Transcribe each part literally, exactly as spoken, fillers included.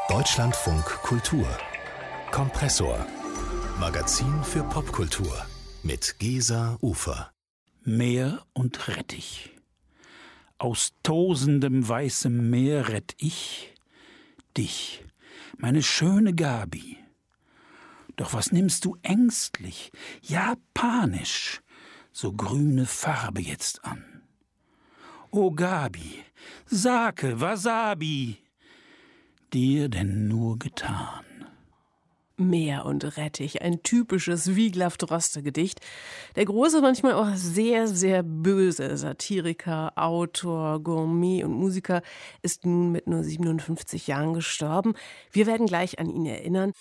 Deutschlandfunk Kultur Kompressor Magazin für Popkultur mit Gesa Ufer. Meer und Rettich. Aus tosendem weißem Meer rett ich dich, meine schöne Gabi. Doch was nimmst du ängstlich, ja panisch, so grüne Farbe jetzt an? O Gabi, Sake, Wasabi, dir denn nur getan? Meer und Rettich, ein typisches Wiglaf Droste-Gedicht. Der große, manchmal auch sehr, sehr böse Satiriker, Autor, Gourmet und Musiker ist nun mit nur siebenundfünfzig Jahren gestorben. Wir werden gleich an ihn erinnern.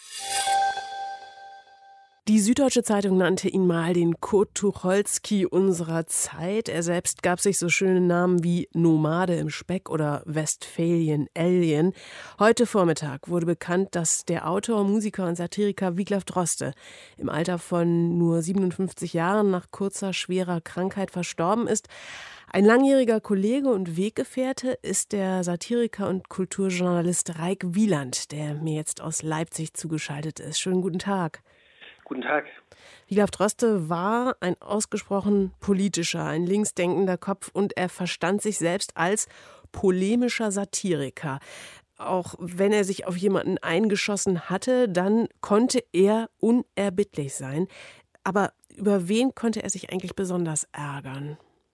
Die Süddeutsche Zeitung nannte ihn mal den Kurt Tucholsky unserer Zeit. Er selbst gab sich so schöne Namen wie Nomade im Speck oder Westphalian Alien. Heute Vormittag wurde bekannt, dass der Autor, Musiker und Satiriker Wiglaf Droste im Alter von nur siebenundfünfzig Jahren nach kurzer, schwerer Krankheit verstorben ist. Ein langjähriger Kollege und Weggefährte ist der Satiriker und Kulturjournalist Reik Wieland, der mir jetzt aus Leipzig zugeschaltet ist. Schönen guten Tag. Guten Tag. Wiglaf Droste war ein ausgesprochen politischer, ein linksdenkender Kopf und er verstand sich selbst als polemischer Satiriker. Auch wenn er sich auf jemanden eingeschossen hatte, dann konnte er unerbittlich sein. Aber über wen konnte er sich eigentlich besonders ärgern?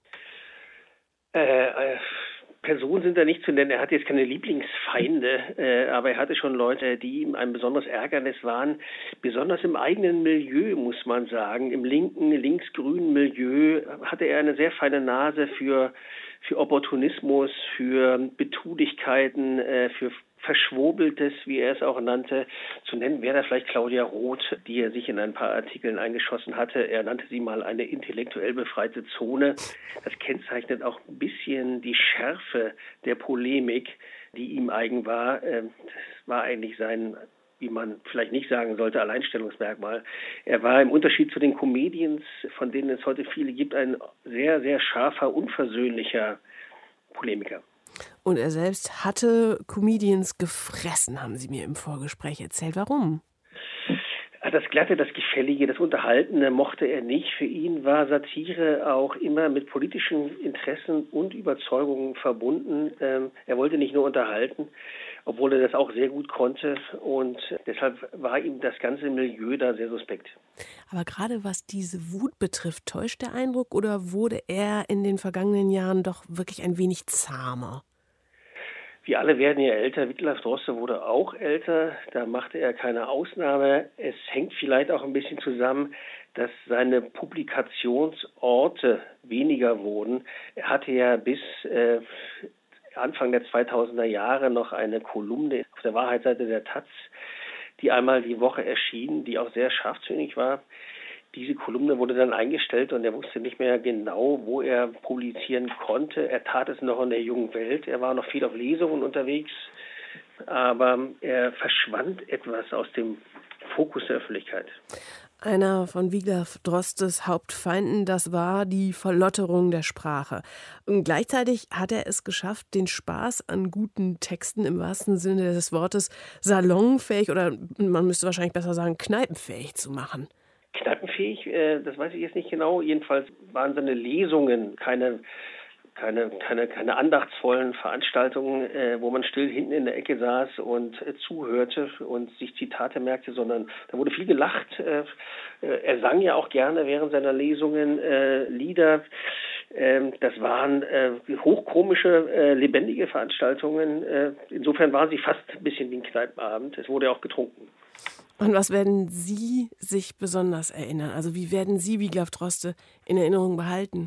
Äh, äh. Personen sind da nicht zu nennen. Er hatte jetzt keine Lieblingsfeinde, äh, aber er hatte schon Leute, die ihm ein besonderes Ärgernis waren. Besonders im eigenen Milieu, muss man sagen. Im linken, linksgrünen Milieu hatte er eine sehr feine Nase für, für Opportunismus, für Betulichkeiten, äh, für Verschwobeltes, wie er es auch nannte. Zu nennen wäre da vielleicht Claudia Roth, die er sich in ein paar Artikeln eingeschossen hatte. Er nannte sie mal eine intellektuell befreite Zone. Das kennzeichnet auch ein bisschen die Schärfe der Polemik, die ihm eigen war. Das war eigentlich sein, wie man vielleicht nicht sagen sollte, Alleinstellungsmerkmal. Er war im Unterschied zu den Comedians, von denen es heute viele gibt, ein sehr, sehr scharfer, unversöhnlicher Polemiker. Und er selbst hatte Comedians gefressen, haben Sie mir im Vorgespräch erzählt. Warum? Das Glatte, das Gefällige, das Unterhaltende mochte er nicht. Für ihn war Satire auch immer mit politischen Interessen und Überzeugungen verbunden. Ähm, er wollte nicht nur unterhalten, obwohl er das auch sehr gut konnte. Und deshalb war ihm das ganze Milieu da sehr suspekt. Aber gerade was diese Wut betrifft, täuscht der Eindruck oder wurde er in den vergangenen Jahren doch wirklich ein wenig zahmer? Wir alle werden ja älter. Wiglaf Droste wurde auch älter. Da machte er keine Ausnahme. Es hängt vielleicht auch ein bisschen zusammen, dass seine Publikationsorte weniger wurden. Er hatte ja bis äh, Anfang der zweitausender Jahre noch eine Kolumne auf der Wahrheitsseite der Taz, die einmal die Woche erschien, die auch sehr scharfzüngig war. Diese Kolumne wurde dann eingestellt und er wusste nicht mehr genau, wo er publizieren konnte. Er tat es noch in der jungen Welt. Er war noch viel auf Lesungen unterwegs, aber er verschwand etwas aus dem Fokus der Öffentlichkeit. Einer von Wiglaf Drostes Hauptfeinden, das war die Verlotterung der Sprache. Und gleichzeitig hat er es geschafft, den Spaß an guten Texten im wahrsten Sinne des Wortes salonfähig oder man müsste wahrscheinlich besser sagen kneipenfähig zu machen. Kneipenfähig, äh, das weiß ich jetzt nicht genau. Jedenfalls waren seine Lesungen keine, keine, keine, keine andachtsvollen Veranstaltungen, äh, wo man still hinten in der Ecke saß und äh, zuhörte und sich Zitate merkte, sondern da wurde viel gelacht. Äh, er sang ja auch gerne während seiner Lesungen äh, Lieder. Äh, das waren äh, hochkomische, äh, lebendige Veranstaltungen. Äh, insofern waren sie fast ein bisschen wie ein Kneipenabend. Es wurde auch getrunken. Und was werden Sie sich besonders erinnern? Also wie werden Sie Wiglaf Droste in Erinnerung behalten?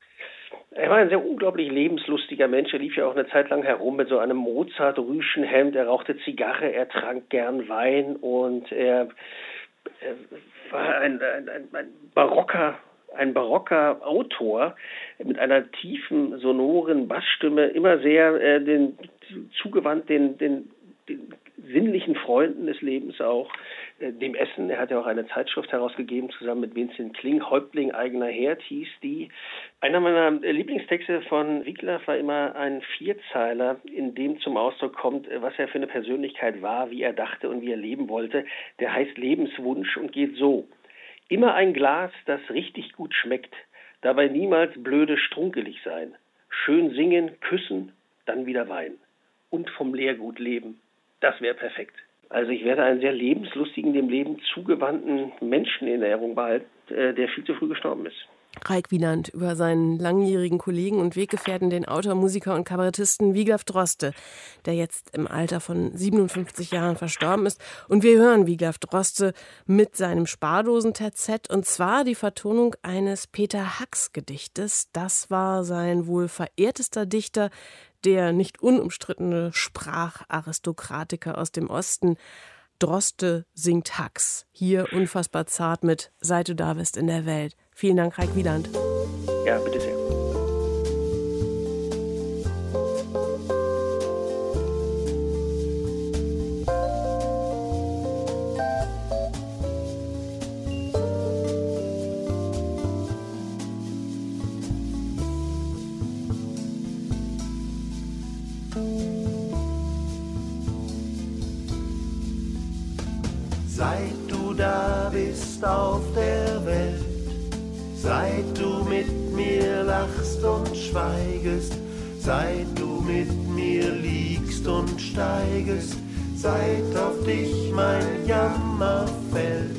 Er war ein sehr unglaublich lebenslustiger Mensch. Er lief ja auch eine Zeit lang herum mit so einem Mozart-Rüschenhemd. Er rauchte Zigarre, er trank gern Wein und er, er war ein, ein, ein, ein barocker ein barocker Autor mit einer tiefen, sonoren Bassstimme, immer sehr äh, den, zugewandt den, den, den sinnlichen Freunden des Lebens auch. dem Essen. Er hat ja auch eine Zeitschrift herausgegeben, zusammen mit Vincent Kling, Häuptling eigener Herd hieß die. Einer meiner Lieblingstexte von Wiglaf war immer ein Vierzeiler, in dem zum Ausdruck kommt, was er für eine Persönlichkeit war, wie er dachte und wie er leben wollte. Der heißt Lebenswunsch und geht so: Immer ein Glas, das richtig gut schmeckt, dabei niemals blöde strunkelig sein. Schön singen, küssen, dann wieder weinen. Und vom Lehrgut leben. Das wäre perfekt. Also ich werde einen sehr lebenslustigen, dem Leben zugewandten Menschen in Erinnerung behalten, der viel zu früh gestorben ist. Reik Wieland über seinen langjährigen Kollegen und Weggefährten, den Autor, Musiker und Kabarettisten Wiglaf Droste, der jetzt im Alter von siebenundfünfzig Jahren verstorben ist. Und wir hören Wiglaf Droste mit seinem Spardosen-Terzett, und zwar die Vertonung eines Peter Hacks-Gedichtes. Das war sein wohl verehrtester Dichter, der nicht unumstrittene Spracharistokratiker aus dem Osten. Droste singt Hacks. Hier unfassbar zart mit Seit du da bist in der Welt. Vielen Dank, Reik Wieland. Ja, bitte sehr. Seit du da bist auf der Welt, seit du mit mir lachst und schweigest, seit du mit mir liegst und steigest, seit auf dich mein Jammer fällt.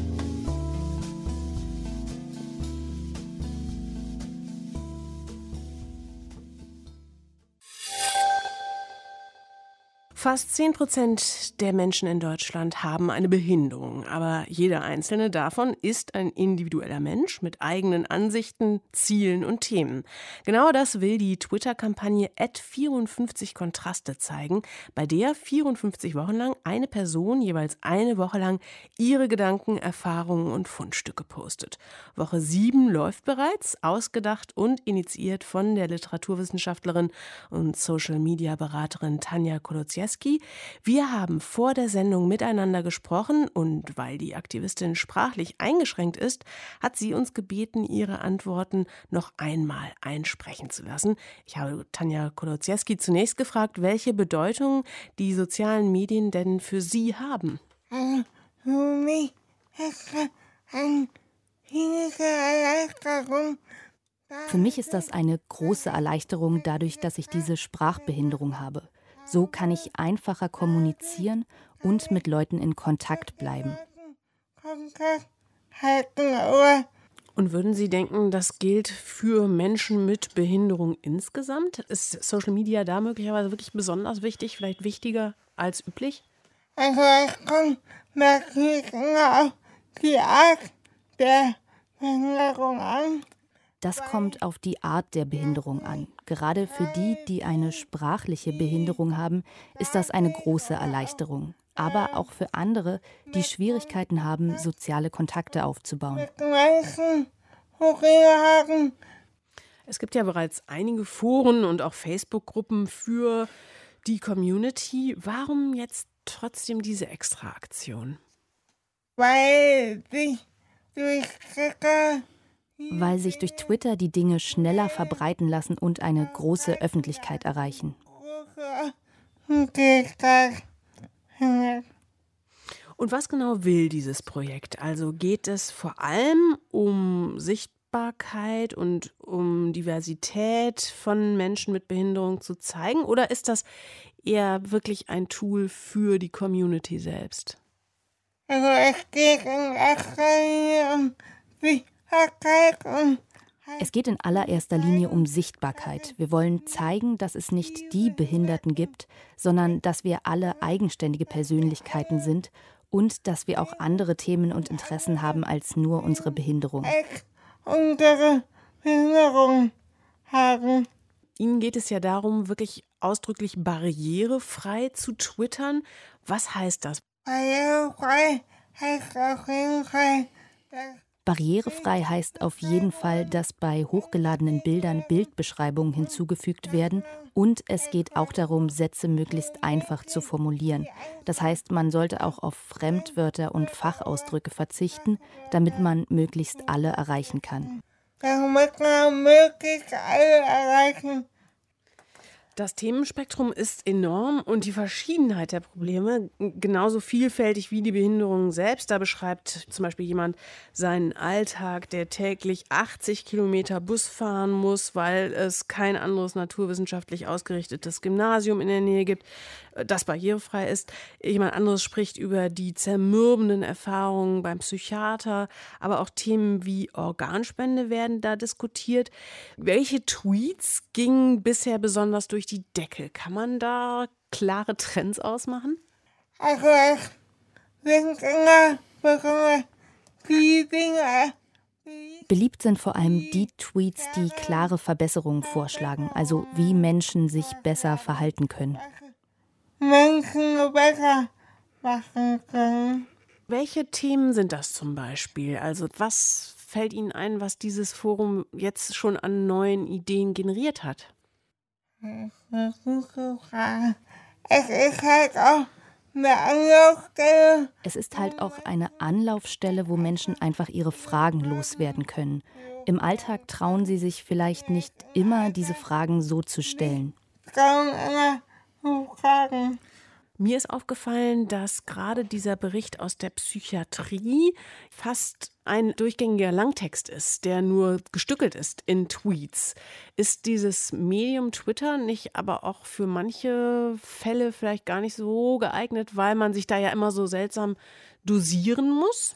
Fast zehn Prozent der Menschen in Deutschland haben eine Behinderung, aber jeder einzelne davon ist ein individueller Mensch mit eigenen Ansichten, Zielen und Themen. Genau das will die Twitter-Kampagne at vierundfünfzig Kontraste zeigen, bei der vierundfünfzig Wochen lang eine Person jeweils eine Woche lang ihre Gedanken, Erfahrungen und Fundstücke postet. Woche sieben läuft bereits, ausgedacht und initiiert von der Literaturwissenschaftlerin und Social-Media-Beraterin Tanja Kolodziejski. Wir haben vor der Sendung miteinander gesprochen und weil die Aktivistin sprachlich eingeschränkt ist, hat sie uns gebeten, ihre Antworten noch einmal einsprechen zu lassen. Ich habe Tanja Kolodziejski zunächst gefragt, welche Bedeutung die sozialen Medien denn für sie haben. Für mich ist das eine riesige Erleichterung. Für mich ist das eine große Erleichterung dadurch, dass ich diese Sprachbehinderung habe. So kann ich einfacher kommunizieren und mit Leuten in Kontakt bleiben. Und würden Sie denken, das gilt für Menschen mit Behinderung insgesamt? Ist Social Media da möglicherweise wirklich besonders wichtig, vielleicht wichtiger als üblich? Also es kommt natürlich genau auf die Art der Behinderung an. Das kommt auf die Art der Behinderung an. Gerade für die, die eine sprachliche Behinderung haben, ist das eine große Erleichterung. Aber auch für andere, die Schwierigkeiten haben, soziale Kontakte aufzubauen. Es gibt ja bereits einige Foren und auch Facebook-Gruppen für die Community. Warum jetzt trotzdem diese Extraaktion? Weil sich durch Twitter Weil sich durch Twitter die Dinge schneller verbreiten lassen und eine große Öffentlichkeit erreichen. Und was genau will dieses Projekt? Also geht es vor allem um Sichtbarkeit und um Diversität von Menschen mit Behinderung zu zeigen? Oder ist das eher wirklich ein Tool für die Community selbst? Also es geht in erster Linie um Sichtbarkeit. Es geht in allererster Linie um Sichtbarkeit. Wir wollen zeigen, dass es nicht die Behinderten gibt, sondern dass wir alle eigenständige Persönlichkeiten sind und dass wir auch andere Themen und Interessen haben als nur unsere Behinderung. Unsere Behinderung haben. Ihnen geht es ja darum, wirklich ausdrücklich barrierefrei zu twittern. Was heißt das? Barrierefrei heißt auf jeden Fall, dass Barrierefrei heißt auf jeden Fall, dass bei hochgeladenen Bildern Bildbeschreibungen hinzugefügt werden und es geht auch darum, Sätze möglichst einfach zu formulieren. Das heißt, man sollte auch auf Fremdwörter und Fachausdrücke verzichten, damit man möglichst alle erreichen kann. Damit man möglichst alle erreichen. Das Themenspektrum ist enorm und die Verschiedenheit der Probleme genauso vielfältig wie die Behinderung selbst. Da beschreibt zum Beispiel jemand seinen Alltag, der täglich achtzig Kilometer Bus fahren muss, weil es kein anderes naturwissenschaftlich ausgerichtetes Gymnasium in der Nähe gibt, das barrierefrei ist. Jemand anderes spricht über die zermürbenden Erfahrungen beim Psychiater, aber auch Themen wie Organspende werden da diskutiert. Welche Tweets gingen bisher besonders durch die Decke? Kann man da klare Trends ausmachen? Also es sind immer besonders die Dinge. Beliebt sind vor allem die Tweets, die klare Verbesserungen vorschlagen, also wie Menschen sich besser verhalten können. Menschen besser machen können. Welche Themen sind das zum Beispiel? Also was fällt Ihnen ein, was dieses Forum jetzt schon an neuen Ideen generiert hat? Das ist eine gute Frage. Es ist halt auch eine Anlaufstelle. Es ist halt auch eine Anlaufstelle, wo Menschen einfach ihre Fragen loswerden können. Im Alltag trauen sie sich vielleicht nicht immer, diese Fragen so zu stellen. Trauen immer zu fragen. Mir ist aufgefallen, dass gerade dieser Bericht aus der Psychiatrie fast ein durchgängiger Langtext ist, der nur gestückelt ist in Tweets. Ist dieses Medium Twitter nicht aber auch für manche Fälle vielleicht gar nicht so geeignet, weil man sich da ja immer so seltsam dosieren muss?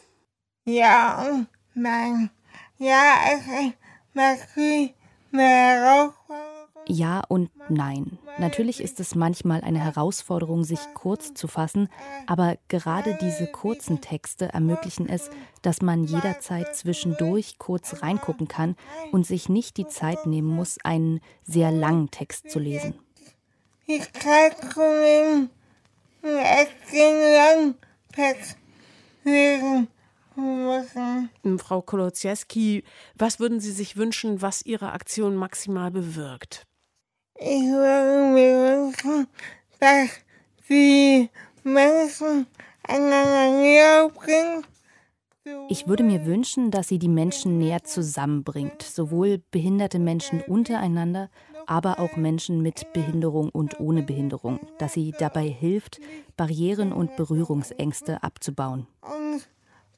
Ja und nein. Ja, es ist natürlich eine Herausforderung. Ja und nein. Natürlich ist es manchmal eine Herausforderung, sich kurz zu fassen, aber gerade diese kurzen Texte ermöglichen es, dass man jederzeit zwischendurch kurz reingucken kann und sich nicht die Zeit nehmen muss, einen sehr langen Text zu lesen. Die Zeit zu nehmen, einen extrem langen Text lesen zu müssen. Frau Kolodziejski, was würden Sie sich wünschen, was Ihre Aktion maximal bewirkt? Ich würde mir wünschen, dass die Menschen einander näher bringt. Ich würde mir wünschen, dass sie die Menschen näher zusammenbringt, sowohl behinderte Menschen untereinander, aber auch Menschen mit Behinderung und ohne Behinderung, dass sie dabei hilft, Barrieren und Berührungsängste abzubauen. Und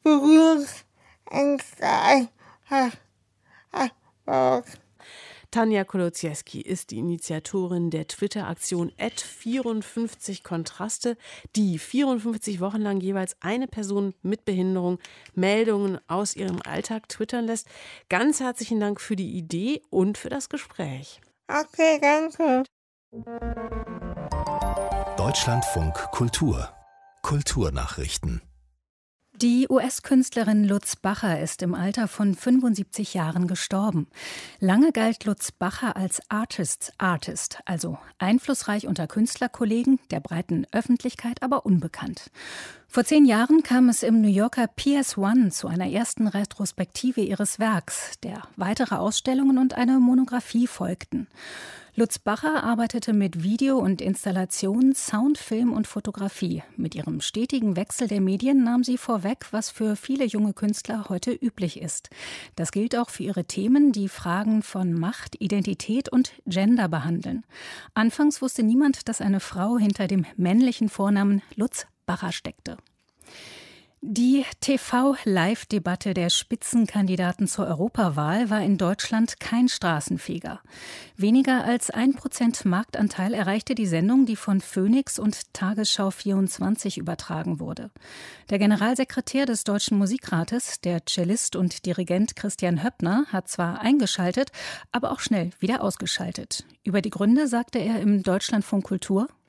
Berührungsängste abbaut. Tanja Kolodziejski ist die Initiatorin der Twitter-Aktion at vierundfünfzig Kontraste, die vierundfünfzig Wochen lang jeweils eine Person mit Behinderung Meldungen aus ihrem Alltag twittern lässt. Ganz herzlichen Dank für die Idee und für das Gespräch. Okay, danke. Deutschlandfunk Kultur. Kulturnachrichten. Die U S-Künstlerin Lutz Bacher ist im Alter von fünfundsiebzig Jahren gestorben. Lange galt Lutz Bacher als Artist's Artist, also einflussreich unter Künstlerkollegen, der breiten Öffentlichkeit aber unbekannt. Vor zehn Jahren kam es im New Yorker P S eins zu einer ersten Retrospektive ihres Werks, der weitere Ausstellungen und eine Monographie folgten. Lutz Bacher arbeitete mit Video und Installation, Sound, Film und Fotografie. Mit ihrem stetigen Wechsel der Medien nahm sie vorweg, was für viele junge Künstler heute üblich ist. Das gilt auch für ihre Themen, die Fragen von Macht, Identität und Gender behandeln. Anfangs wusste niemand, dass eine Frau hinter dem männlichen Vornamen Lutz Bacher steckte. Die T V-Live-Debatte der Spitzenkandidaten zur Europawahl war in Deutschland kein Straßenfeger. Weniger als ein Prozent Marktanteil erreichte die Sendung, die von Phoenix und Tagesschau vierundzwanzig übertragen wurde. Der Generalsekretär des Deutschen Musikrates, der Cellist und Dirigent Christian Höppner, hat zwar eingeschaltet, aber auch schnell wieder ausgeschaltet. Über die Gründe sagte er im Deutschlandfunk Kultur: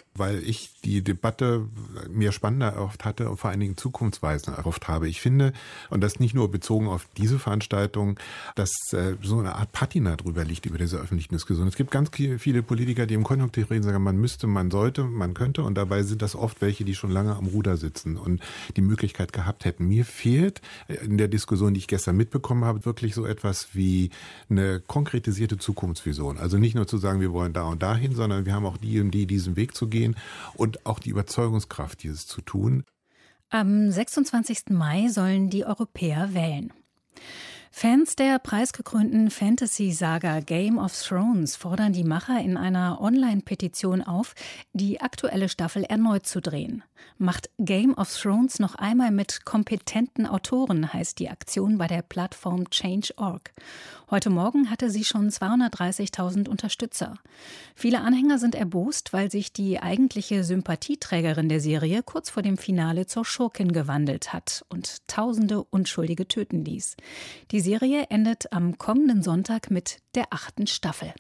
weil ich die Debatte mir spannender erhofft hatte und vor allen Dingen zukunftsweisender erhofft habe. Ich finde, und das nicht nur bezogen auf diese Veranstaltung, dass äh, so eine Art Patina drüber liegt über diese öffentlichen Diskussionen. Es gibt ganz viele Politiker, die im Konjunktiv reden, sagen, man müsste, man sollte, man könnte, und dabei sind das oft welche, die schon lange am Ruder sitzen und die Möglichkeit gehabt hätten. Mir fehlt in der Diskussion, die ich gestern mitbekommen habe, wirklich so etwas wie eine konkretisierte Zukunftsvision. Also nicht nur zu sagen, wir wollen da und dahin, sondern wir haben auch die und die, diesen Weg zu gehen und auch die Überzeugungskraft, dieses zu tun. Am sechsundzwanzigsten Mai sollen die Europäer wählen. Fans der preisgekrönten Fantasy-Saga Game of Thrones fordern die Macher in einer Online-Petition auf, die aktuelle Staffel erneut zu drehen. Macht Game of Thrones noch einmal mit kompetenten Autoren, heißt die Aktion bei der Plattform Change Punkt org. Heute Morgen hatte sie schon zweihundertdreißigtausend Unterstützer. Viele Anhänger sind erbost, weil sich die eigentliche Sympathieträgerin der Serie kurz vor dem Finale zur Schurkin gewandelt hat und tausende Unschuldige töten ließ. Die Serie endet am kommenden Sonntag mit der achten Staffel.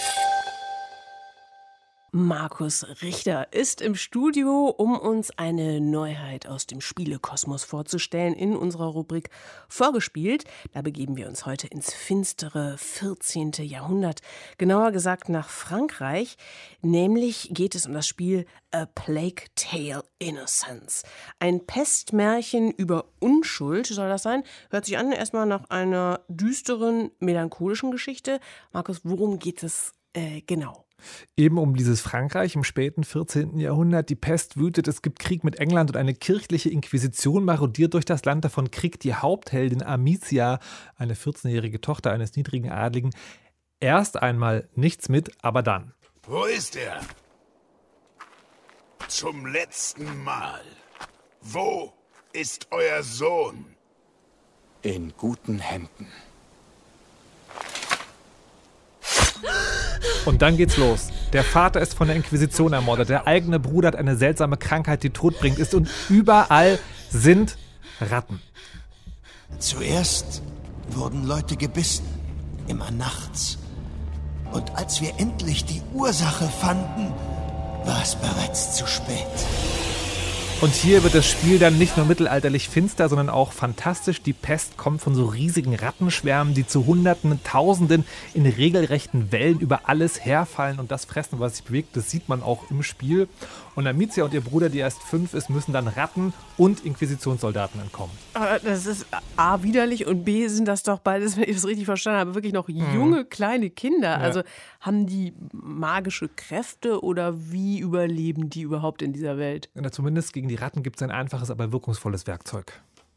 Markus Richter ist im Studio, um uns eine Neuheit aus dem Spielekosmos vorzustellen in unserer Rubrik Vorgespielt. Da begeben wir uns heute ins finstere vierzehnte Jahrhundert, genauer gesagt nach Frankreich. Nämlich geht es um das Spiel A Plague Tale Innocence. Ein Pestmärchen über Unschuld soll das sein. Hört sich an erstmal nach einer düsteren, melancholischen Geschichte. Markus, worum geht es äh, genau? Eben um dieses Frankreich im späten vierzehnten Jahrhundert. Die Pest wütet, es gibt Krieg mit England und eine kirchliche Inquisition marodiert durch das Land. Davon kriegt die Hauptheldin Amicia, eine vierzehnjährige Tochter eines niedrigen Adligen, erst einmal nichts mit, aber dann. Wo ist er? Zum letzten Mal. Wo ist euer Sohn? In guten Händen. Und dann geht's los. Der Vater ist von der Inquisition ermordet. Der eigene Bruder hat eine seltsame Krankheit, die todbringend ist. Und überall sind Ratten. Zuerst wurden Leute gebissen. Immer nachts. Und als wir endlich die Ursache fanden, war es bereits zu spät. Und hier wird das Spiel dann nicht nur mittelalterlich finster, sondern auch fantastisch. Die Pest kommt von so riesigen Rattenschwärmen, die zu Hunderten, Tausenden in regelrechten Wellen über alles herfallen und das fressen, was sich bewegt. Das sieht man auch im Spiel. Und Amicia und ihr Bruder, die erst fünf ist, müssen dann Ratten und Inquisitionssoldaten entkommen. Aber das ist A, widerlich und B, sind das doch beides, wenn ich das richtig verstanden habe, wirklich noch junge, mhm. kleine Kinder. Ja. Also haben die magische Kräfte oder wie überleben die überhaupt in dieser Welt? Ja, zumindest gegen die Ratten gibt es ein einfaches, aber wirkungsvolles Werkzeug.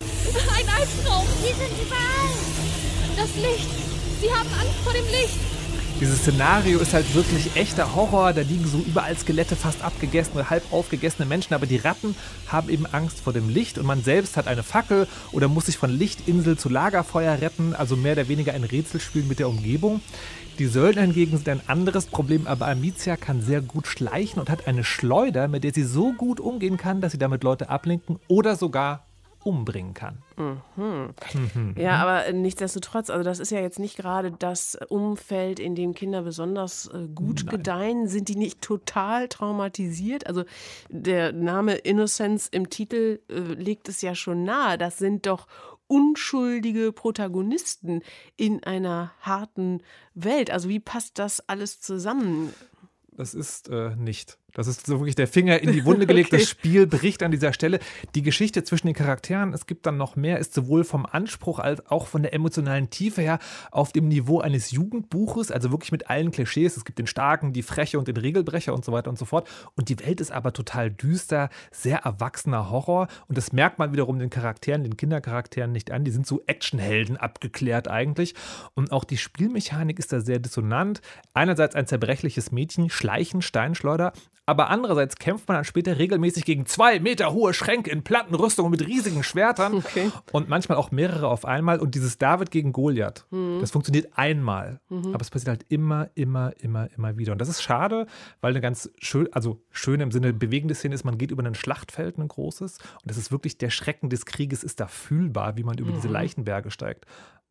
Ein Albtraum! Hier sind überall! Das Licht! Sie haben Angst vor dem Licht! Dieses Szenario ist halt wirklich echter Horror. Da liegen so überall Skelette, fast abgegessen oder halb aufgegessene Menschen. Aber die Ratten haben eben Angst vor dem Licht. Und man selbst hat eine Fackel oder muss sich von Lichtinsel zu Lagerfeuer retten. Also mehr oder weniger ein Rätselspiel mit der Umgebung. Die Söldner hingegen sind ein anderes Problem. Aber Amicia kann sehr gut schleichen und hat eine Schleuder, mit der sie so gut umgehen kann, dass sie damit Leute ablenken oder sogar umbringen kann. Mhm. Mhm. Ja, aber nichtsdestotrotz, also das ist ja jetzt nicht gerade das Umfeld, in dem Kinder besonders äh, gut Nein. gedeihen. Sind die nicht total traumatisiert? Also der Name Innocence im Titel äh, legt es ja schon nahe. Das sind doch unschuldige Protagonisten in einer harten Welt. Also wie passt das alles zusammen? Das ist äh, nicht. Das ist so wirklich der Finger in die Wunde gelegt. Okay. Das Spiel bricht an dieser Stelle. Die Geschichte zwischen den Charakteren, es gibt dann noch mehr, ist sowohl vom Anspruch als auch von der emotionalen Tiefe her auf dem Niveau eines Jugendbuches, also wirklich mit allen Klischees. Es gibt den Starken, die Freche und den Regelbrecher und so weiter und so fort. Und die Welt ist aber total düster, sehr erwachsener Horror. Und das merkt man wiederum den Charakteren, den Kindercharakteren nicht an. Die sind so Actionhelden abgeklärt eigentlich. Und auch die Spielmechanik ist da sehr dissonant. Einerseits ein zerbrechliches Mädchen, Schleichen, Steinschleuder. Aber andererseits kämpft man dann später regelmäßig gegen zwei Meter hohe Schränke in Plattenrüstungen mit riesigen Schwertern. Okay. Und manchmal auch mehrere auf einmal. Und dieses David gegen Goliath, mhm. das funktioniert einmal. Mhm. Aber es passiert halt immer, immer, immer, immer wieder. Und das ist schade, weil eine ganz schön, also schön im Sinne bewegende Szene ist, man geht über ein Schlachtfeld, ein großes. Und das ist wirklich, der Schrecken des Krieges ist da fühlbar, wie man über mhm. diese Leichenberge steigt.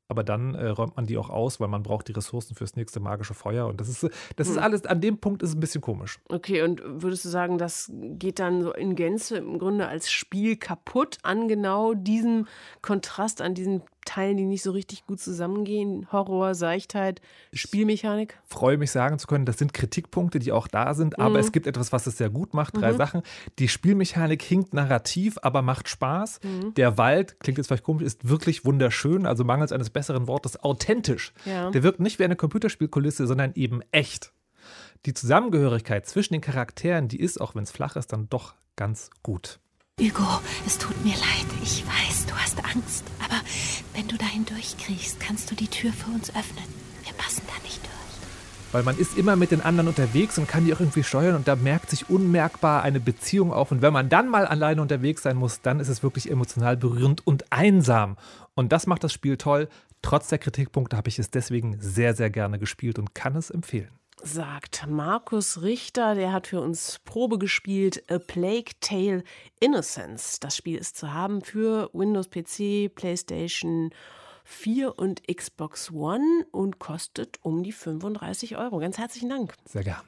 aber dann äh, räumt man die auch aus, weil man braucht die Ressourcen fürs nächste magische Feuer. Und das ist, das ist alles, an dem Punkt ist es ein bisschen komisch. Okay, und würdest du sagen, das geht dann so in Gänze im Grunde als Spiel kaputt an genau diesem Kontrast, an diesen Teilen, die nicht so richtig gut zusammengehen? Horror, Seichtheit, Spielmechanik? Ich freue mich sagen zu können, das sind Kritikpunkte, die auch da sind, aber Mhm. es gibt etwas, was es sehr gut macht. Drei Mhm. Sachen. Die Spielmechanik hinkt narrativ, aber macht Spaß. Mhm. Der Wald, klingt jetzt vielleicht komisch, ist wirklich wunderschön, also mangels eines besseren Wortes authentisch. Ja. Der wirkt nicht wie eine Computerspielkulisse, sondern eben echt. Die Zusammengehörigkeit zwischen den Charakteren, die ist, auch wenn es flach ist, dann doch ganz gut. Hugo, es tut mir leid. Ich weiß, du hast Angst. Aber wenn du dahin durchkriegst, kannst du die Tür für uns öffnen. Wir passen da nicht durch. Weil man ist immer mit den anderen unterwegs und kann die auch irgendwie steuern und da merkt sich unmerkbar eine Beziehung auf. Und wenn man dann mal alleine unterwegs sein muss, dann ist es wirklich emotional berührend und einsam. Und das macht das Spiel toll. Trotz der Kritikpunkte habe ich es deswegen sehr, sehr gerne gespielt und kann es empfehlen. Sagt Markus Richter, der hat für uns Probe gespielt, A Plague Tale Innocence. Das Spiel ist zu haben für Windows P C, PlayStation vier und Xbox One und kostet um die fünfunddreißig Euro. Ganz herzlichen Dank. Sehr gern.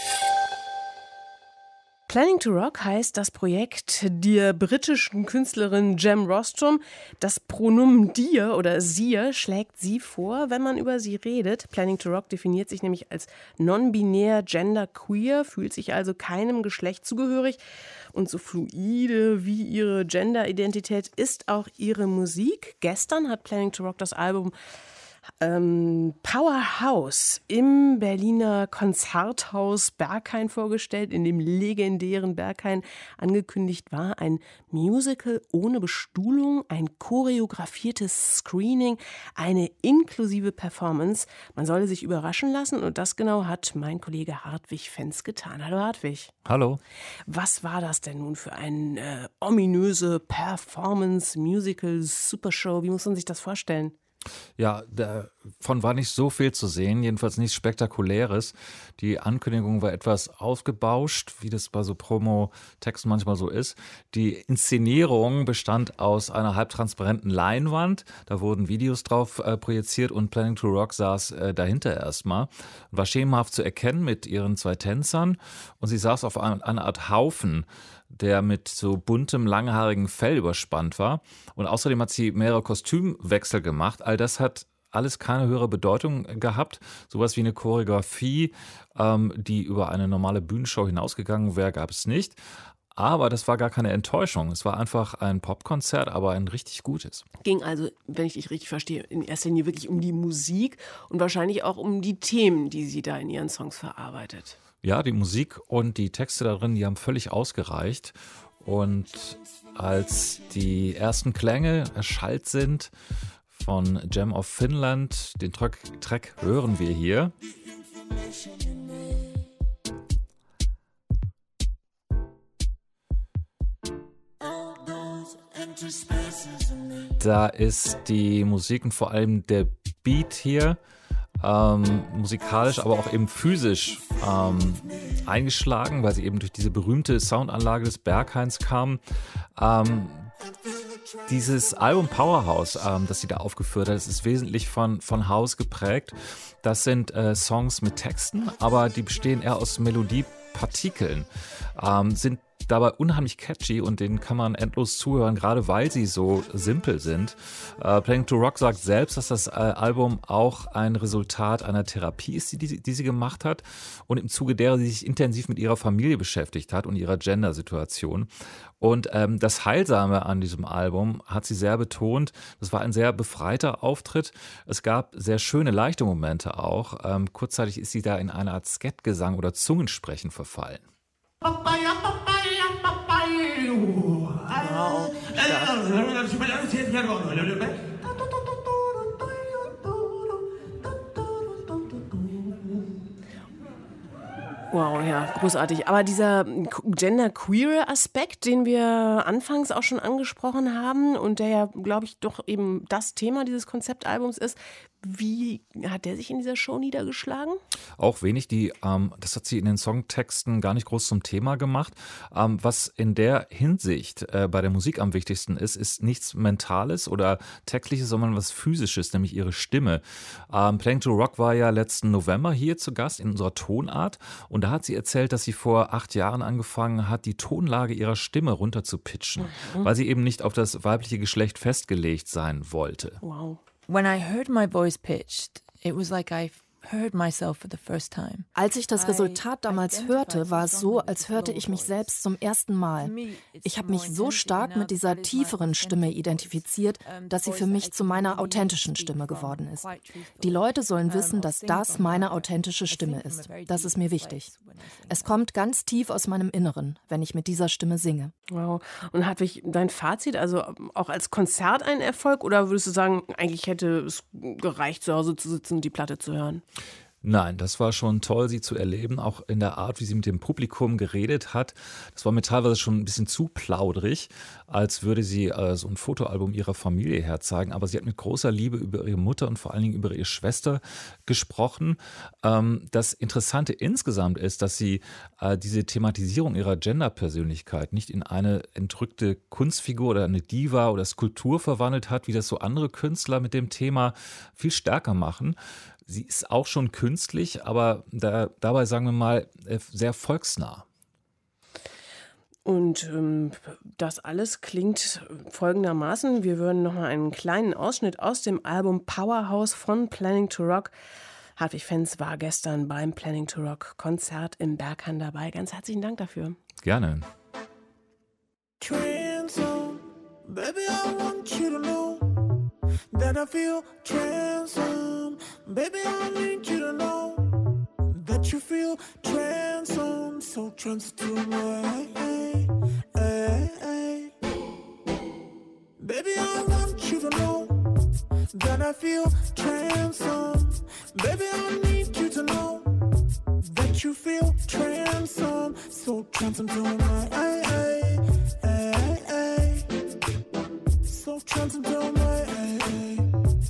Planning to Rock heißt das Projekt der britischen Künstlerin Jem Rostrom. Das Pronomen dir oder sie schlägt sie vor, wenn man über sie redet. Planning to Rock definiert sich nämlich als non-binär, genderqueer, fühlt sich also keinem Geschlecht zugehörig. Und so fluide wie ihre Genderidentität ist auch ihre Musik. Gestern hat Planning to Rock das Album Ähm, Powerhouse im Berliner Konzerthaus Berghain vorgestellt, in dem legendären Berghain angekündigt war. Ein Musical ohne Bestuhlung, ein choreografiertes Screening, eine inklusive Performance. Man solle sich überraschen lassen und das genau hat mein Kollege Hartwig Fenz getan. Hallo Hartwig. Hallo. Was war das denn nun für eine äh, ominöse Performance, Musical, Supershow? Wie muss man sich das vorstellen? Ja, davon war nicht so viel zu sehen, jedenfalls nichts Spektakuläres. Die Ankündigung war etwas aufgebauscht, wie das bei so Promo-Texten manchmal so ist. Die Inszenierung bestand aus einer halbtransparenten Leinwand. Da wurden Videos drauf äh, projiziert und Planning to Rock saß äh, dahinter erstmal. War schemenhaft zu erkennen mit ihren zwei Tänzern und sie saß auf einer eine Art Haufen, der mit so buntem, langhaarigen Fell überspannt war. Und außerdem hat sie mehrere Kostümwechsel gemacht. All das hat alles keine höhere Bedeutung gehabt. Sowas wie eine Choreografie, ähm, die über eine normale Bühnenshow hinausgegangen wäre, gab es nicht. Aber das war gar keine Enttäuschung. Es war einfach ein Popkonzert, aber ein richtig gutes. Ging also, wenn ich dich richtig verstehe, in erster Linie wirklich um die Musik und wahrscheinlich auch um die Themen, die sie da in ihren Songs verarbeitet. Ja, die Musik und die Texte darin, die haben völlig ausgereicht. Und als die ersten Klänge erschallt sind von Gem of Finland, den Track, Track hören wir hier. Da ist die Musik und vor allem der Beat hier ähm, musikalisch, aber auch eben physisch ähm, eingeschlagen, weil sie eben durch diese berühmte Soundanlage des Berghains kam. Ähm, Dieses Album Powerhouse, ähm, das sie da aufgeführt hat, das ist wesentlich von, von House geprägt. Das sind äh, Songs mit Texten, aber die bestehen eher aus Melodiepartikeln, ähm, sind dabei unheimlich catchy und denen kann man endlos zuhören, gerade weil sie so simpel sind. Äh, Planning to Rock sagt selbst, dass das äh, Album auch ein Resultat einer Therapie ist, die, die, die sie gemacht hat und im Zuge derer sie sich intensiv mit ihrer Familie beschäftigt hat und ihrer Gender-Situation. Und ähm, das Heilsame an diesem Album hat sie sehr betont. Das war ein sehr befreiter Auftritt. Es gab sehr schöne, leichte Momente auch. Ähm, kurzzeitig ist sie da in eine Art Skettgesang oder Zungensprechen verfallen. Wow. Wow, ja, großartig. Aber dieser Gender-Queer-Aspekt, den wir anfangs auch schon angesprochen haben und der ja, glaube ich, doch eben das Thema dieses Konzeptalbums ist, wie hat der sich in dieser Show niedergeschlagen? Auch wenig. Die, ähm, das hat sie in den Songtexten gar nicht groß zum Thema gemacht. Ähm, was in der Hinsicht äh, bei der Musik am wichtigsten ist, ist nichts Mentales oder Textliches, sondern was Physisches, nämlich ihre Stimme. Ähm, Playing to Rock war ja letzten November hier zu Gast in unserer Tonart und da hat sie erzählt, dass sie vor acht Jahren angefangen hat, die Tonlage ihrer Stimme runter zu pitchen, mhm. weil sie eben nicht auf das weibliche Geschlecht festgelegt sein wollte. Wow. When I heard my voice pitched, it was like I heard myself for the first time. Als ich das Resultat damals hörte, war es so, als hörte ich mich selbst zum ersten Mal. Ich habe mich so stark mit dieser tieferen Stimme identifiziert, dass sie für mich zu meiner authentischen Stimme geworden ist. Die Leute sollen wissen, dass das meine authentische Stimme ist. Das ist mir wichtig. Es kommt ganz tief aus meinem Inneren, wenn ich mit dieser Stimme singe. Wow. Und Hartwig, dein Fazit, also auch als Konzert ein Erfolg oder würdest du sagen, eigentlich hätte es gereicht, zu Hause zu sitzen und die Platte zu hören? Nein, das war schon toll, sie zu erleben, auch in der Art, wie sie mit dem Publikum geredet hat. Das war mir teilweise schon ein bisschen zu plaudrig, als würde sie äh, so ein Fotoalbum ihrer Familie herzeigen. Aber sie hat mit großer Liebe über ihre Mutter und vor allen Dingen über ihre Schwester gesprochen. Ähm, das Interessante insgesamt ist, dass sie äh, diese Thematisierung ihrer Gender-Persönlichkeit nicht in eine entrückte Kunstfigur oder eine Diva oder Skulptur verwandelt hat, wie das so andere Künstler mit dem Thema viel stärker machen. Sie ist auch schon künstlich, aber da, dabei, sagen wir mal, sehr volksnah. Und ähm, das alles klingt folgendermaßen. Wir würden noch mal einen kleinen Ausschnitt aus dem Album Powerhouse von Planning to Rock. Hartwig Fenz war gestern beim Planning to Rock Konzert im Berghain dabei. Ganz herzlichen Dank dafür. Gerne. Transom, baby, I want you to know that I feel transom. Baby, I need you to know that you feel transom, so trans to my hey, hey, hey. Baby, I want you to know that I feel transom. Baby, I need you to know that you feel transom, so transom to my hey, hey, hey, hey. So transom to my hey, hey.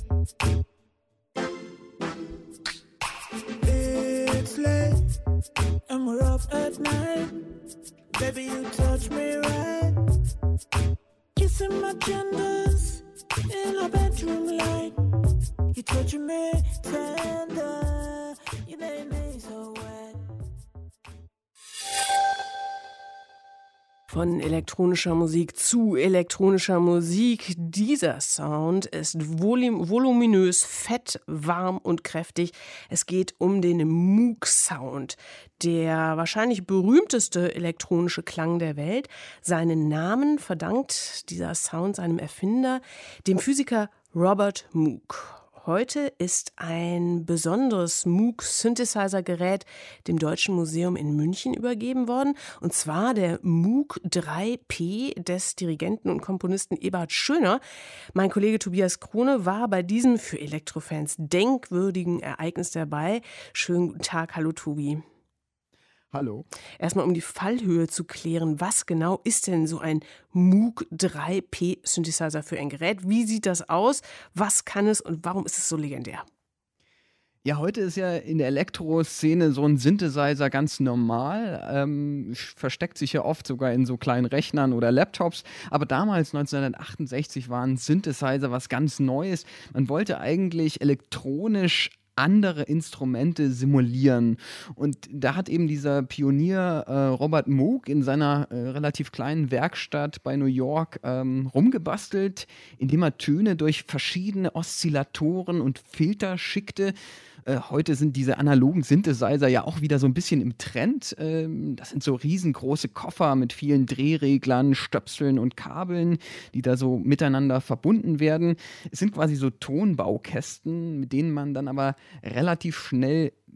And we're up at night. Baby, you touch me right. Kissing my genders in our bedroom light. You touching me tender. You made me so wet. Von elektronischer Musik zu elektronischer Musik. Dieser Sound ist volum- voluminös, fett, warm und kräftig. Es geht um den Moog-Sound, der wahrscheinlich berühmteste elektronische Klang der Welt. Seinen Namen verdankt dieser Sound seinem Erfinder, dem Physiker Robert Moog. Heute ist ein besonderes Moog-Synthesizer-Gerät dem Deutschen Museum in München übergeben worden. Und zwar der Moog drei P des Dirigenten und Komponisten Eberhard Schöner. Mein Kollege Tobias Krone war bei diesem für Elektrofans denkwürdigen Ereignis dabei. Schönen guten Tag, hallo Tobi. Hallo. Erstmal um die Fallhöhe zu klären, was genau ist denn so ein Moog drei P Synthesizer für ein Gerät? Wie sieht das aus? Was kann es und warum ist es so legendär? Ja, heute ist ja in der Elektroszene so ein Synthesizer ganz normal, ähm, versteckt sich ja oft sogar in so kleinen Rechnern oder Laptops, aber damals neunzehnhundertachtundsechzig war ein Synthesizer was ganz Neues. Man wollte eigentlich elektronisch andere Instrumente simulieren. Und da hat eben dieser Pionier äh, Robert Moog in seiner äh, relativ kleinen Werkstatt bei New York ähm, rumgebastelt, indem er Töne durch verschiedene Oszillatoren und Filter schickte. Äh, heute sind diese analogen Synthesizer ja auch wieder so ein bisschen im Trend. Ähm, das sind so riesengroße Koffer mit vielen Drehreglern, Stöpseln und Kabeln, die da so miteinander verbunden werden. Es sind quasi so Tonbaukästen, mit denen man dann aber relativ schnell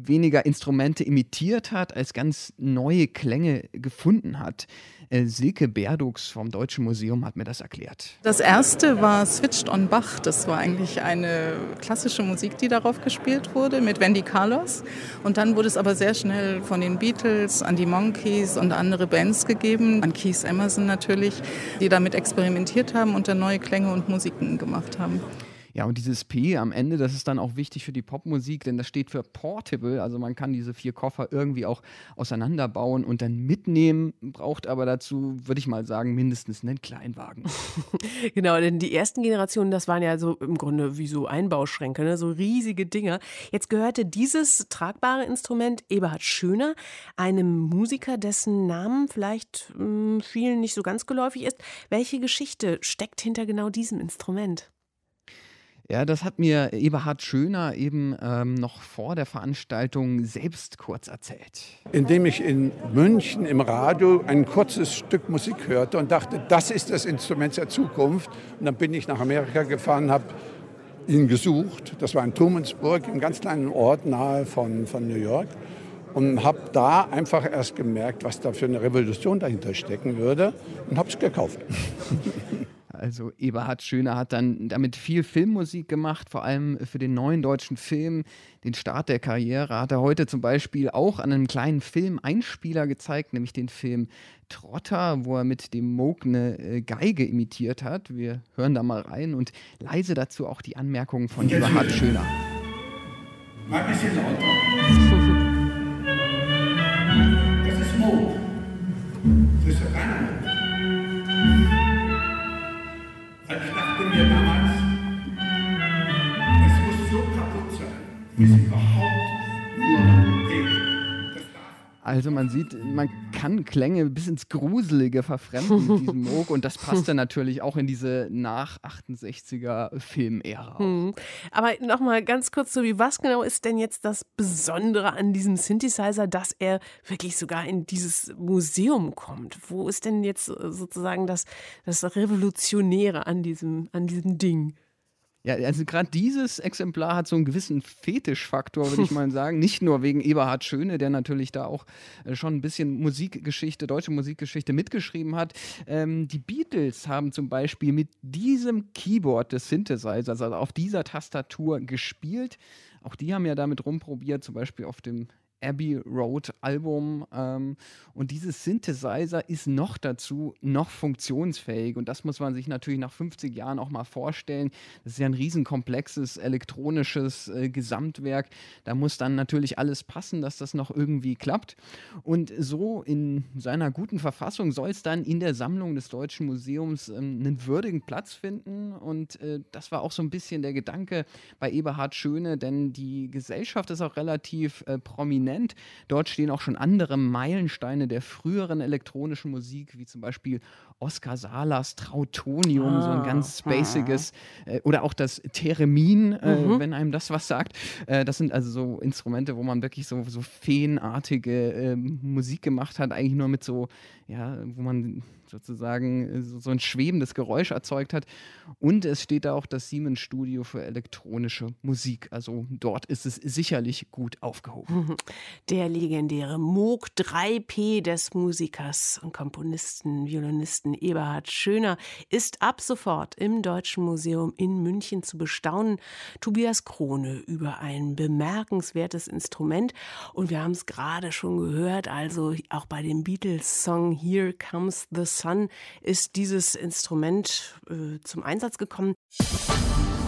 weniger Instrumente imitiert hat, als ganz neue Klänge gefunden hat. Äh, Silke Berdux vom Deutschen Museum hat mir das erklärt. Das erste war Switched on Bach. Das war eigentlich eine klassische Musik, die darauf gespielt wurde mit Wendy Carlos. Und dann wurde es aber sehr schnell von den Beatles an die Monkees und andere Bands gegeben, an Keith Emerson natürlich, die damit experimentiert haben und dann neue Klänge und Musiken gemacht haben. Ja, und dieses P am Ende, das ist dann auch wichtig für die Popmusik, denn das steht für Portable, also man kann diese vier Koffer irgendwie auch auseinanderbauen und dann mitnehmen, braucht aber dazu, würde ich mal sagen, mindestens einen Kleinwagen. Genau, denn die ersten Generationen, das waren ja so im Grunde wie so Einbauschränke, ne? So riesige Dinger. Jetzt gehörte dieses tragbare Instrument Eberhard Schöner, einem Musiker, dessen Namen vielleicht mh, vielen nicht so ganz geläufig ist. Welche Geschichte steckt hinter genau diesem Instrument? Ja, das hat mir Eberhard Schöner eben ähm, noch vor der Veranstaltung selbst kurz erzählt. Indem ich in München im Radio ein kurzes Stück Musik hörte und dachte, das ist das Instrument der Zukunft. Und dann bin ich nach Amerika gefahren, habe ihn gesucht. Das war in Trumansburg, einem ganz kleinen Ort nahe von, von New York. Und habe da einfach erst gemerkt, was da für eine Revolution dahinter stecken würde und habe es gekauft. Also Eberhard Schöner hat dann damit viel Filmmusik gemacht, vor allem für den neuen deutschen Film. Den Start der Karriere hat er heute zum Beispiel auch an einem kleinen Film-Einspieler gezeigt, nämlich den Film Trotter, wo er mit dem Moog eine Geige imitiert hat. Wir hören da mal rein und leise dazu auch die Anmerkungen von Eberhard Schöner. Mal ein bisschen lauter. Das ist Moog. Das ist rein. Ich dachte mir damals, es muss so kaputt sein, bis überhaupt nur geht. Das darf. Also man sieht, man kann Klänge bis ins Gruselige verfremden mit diesem Moog und das passt dann natürlich auch in diese nach achtundsechziger Filmära. Hm. Aber nochmal ganz kurz, so wie was genau ist denn jetzt das Besondere an diesem Synthesizer, dass er wirklich sogar in dieses Museum kommt? Wo ist denn jetzt sozusagen das, das Revolutionäre an diesem, an diesem Ding? Ja, also gerade dieses Exemplar hat so einen gewissen Fetischfaktor, würde ich mal sagen. Nicht nur wegen Eberhard Schöne, der natürlich da auch äh, schon ein bisschen Musikgeschichte, deutsche Musikgeschichte mitgeschrieben hat. Ähm, die Beatles haben zum Beispiel mit diesem Keyboard des Synthesizers, also auf dieser Tastatur gespielt. Auch die haben ja damit rumprobiert, zum Beispiel auf dem Abbey Road Album. Ähm, und dieses Synthesizer ist noch dazu noch funktionsfähig. Und das muss man sich natürlich nach fünfzig Jahren auch mal vorstellen. Das ist ja ein riesenkomplexes elektronisches äh, Gesamtwerk. Da muss dann natürlich alles passen, dass das noch irgendwie klappt. Und so in seiner guten Verfassung soll es dann in der Sammlung des Deutschen Museums ähm, einen würdigen Platz finden. Und äh, das war auch so ein bisschen der Gedanke bei Eberhard Schöne, denn die Gesellschaft ist auch relativ äh, prominent. Dort stehen auch schon andere Meilensteine der früheren elektronischen Musik, wie zum Beispiel Oskar Salas Trautonium, ah, so ein ganz spaciges, ah. äh, oder auch das Theremin, äh, mhm. wenn einem das was sagt. Äh, das sind also so Instrumente, wo man wirklich so, so feenartige äh, Musik gemacht hat, eigentlich nur mit so, ja, wo man sozusagen so, so ein schwebendes Geräusch erzeugt hat. Und es steht da auch das Siemens Studio für elektronische Musik. Also dort ist es sicherlich gut aufgehoben. Der legendäre Moog drei P des Musikers und Komponisten, Violinisten Eberhard Schöner ist ab sofort im Deutschen Museum in München zu bestaunen. Tobias Krone über ein bemerkenswertes Instrument. Und wir haben es gerade schon gehört, also auch bei dem Beatles-Song Here Comes the Sun ist dieses Instrument äh, zum Einsatz gekommen.